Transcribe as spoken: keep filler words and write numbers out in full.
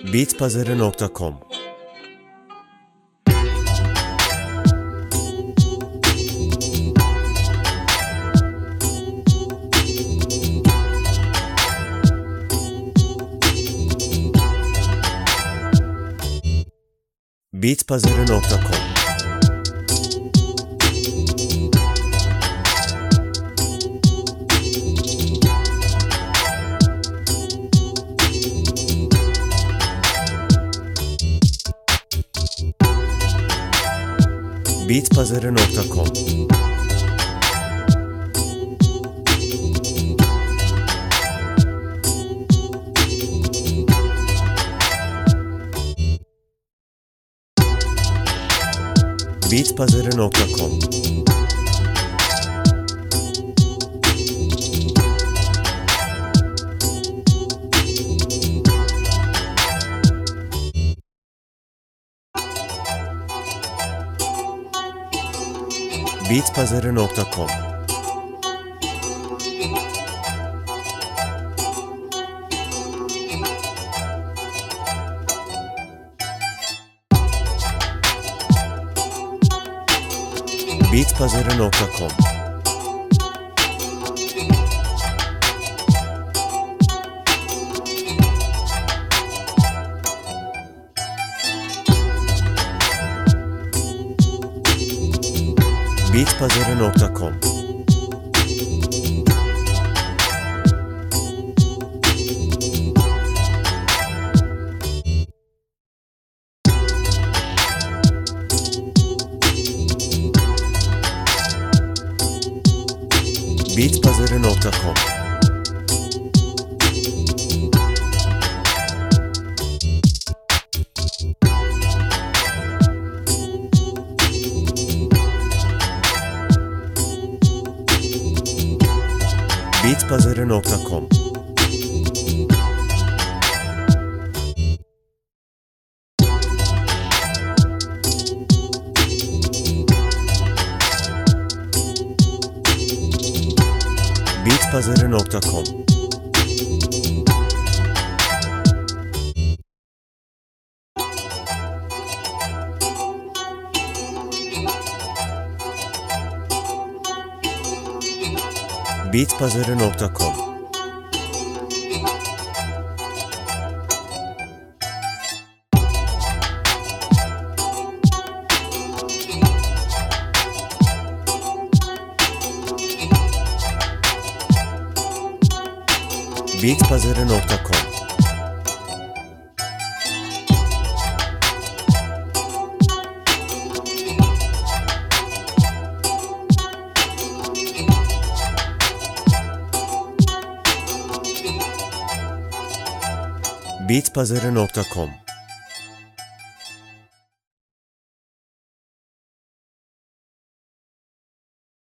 bitpazarı nokta com bitpazarı nokta com bitpazarı nokta com bitpazarı nokta com bitpazarı nokta com bitpazarı nokta com bitpazarı nokta com bitpazarı nokta com bitpazarı nokta com bitpazarı nokta com bitpazarı nokta com bitpazarı nokta com bitpazarı nokta com